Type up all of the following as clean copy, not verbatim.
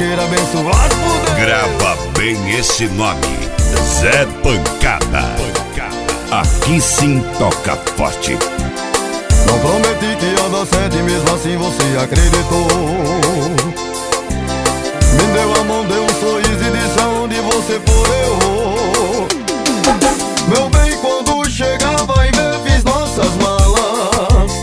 roqueiro abençoado por Deus. Grava bem esse nome, Zé Pancada. Aqui sim toca forte. Não prometi que ia dar certo e mesmo assim você acreditou. Me deu a mão, deu um sorriso e disse aonde você for eu vou. Meu bem, quando chegar vai ver, fiz nossas malas.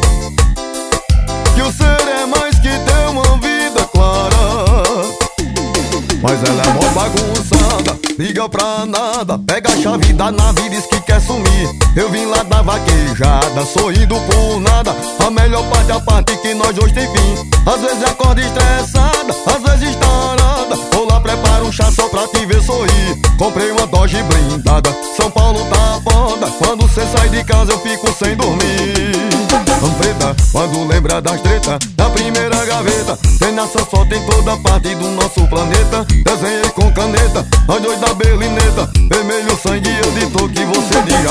Que o ser é mais que ter uma vida clara. Mas ela é mó bagunçada, liga pra nada. Pega a chave da nave e diz que quer sumir. Eu vim lá da vaquejada, sorrindo por nada. A melhor parte é a parte que nós dois tem fim. Às vezes acorda estressada, às vezes tarada. Vou lá, preparo um chá só pra te ver sorrir. Comprei uma Dodge blindada, São Paulo tá foda. Quando cê sai de casa eu fico sem dormir. Preta, quando lembra das tretas da primeira gaveta. Tem nessa foto em toda parte do nosso planeta. Desenhei com caneta, nós dois da belineta. Vermelho sangue, eu dito que você diga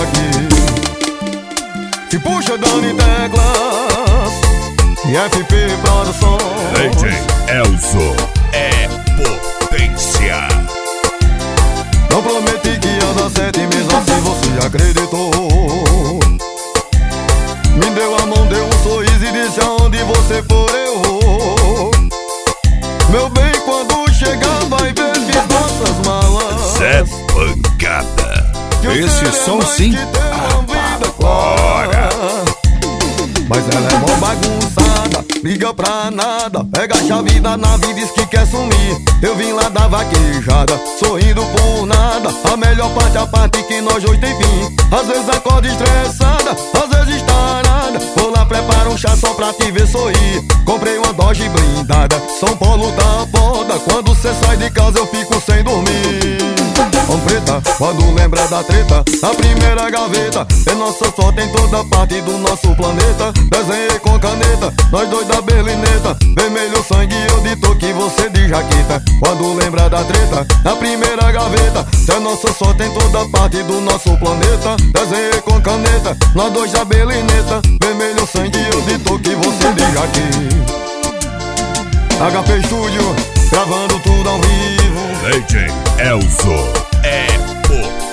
aqui. Se puxa Dani Teclas e FP Produções. DJ Elzo é potência. Não prometi que ia dar certo e mesmo assim você acreditou. Me deu a mão, deu um sorriso e disse aonde você for eu vou. Meu bem, quando chegar vai ver, fiz nossas malas. Zé Pancada. Esse som sim Bora. Mas ela é mó bagunçada, liga pra nada. Pega a chave da nave e diz que quer sumir. Eu vim lá da vaquejada, sorrindo por nada. A melhor parte é a parte que nós dois tem fim. Às vezes acorda estressada, às vezes tarada. Vou lá, preparo um chá só pra te ver sorrir. Comprei uma Dodge blindada, São Paulo tá foda. Quando cê sai de casa eu fico sem dormir. Preta, quando lembra da treta na primeira gaveta. Tem nossa foto em toda parte do nosso planeta. Desenhei com caneta, nós dois da belineta. Vermelho sangue, eu dito que você de jaqueta. Quando lembra da treta na primeira gaveta. Tem nossa foto em toda parte do nosso planeta. Desenhei com caneta, nós dois da belineta. Vermelho sangue, eu dito que você de jaqueta. HP Studio, gravando tudo ao vivo. DJ Elzo é potência.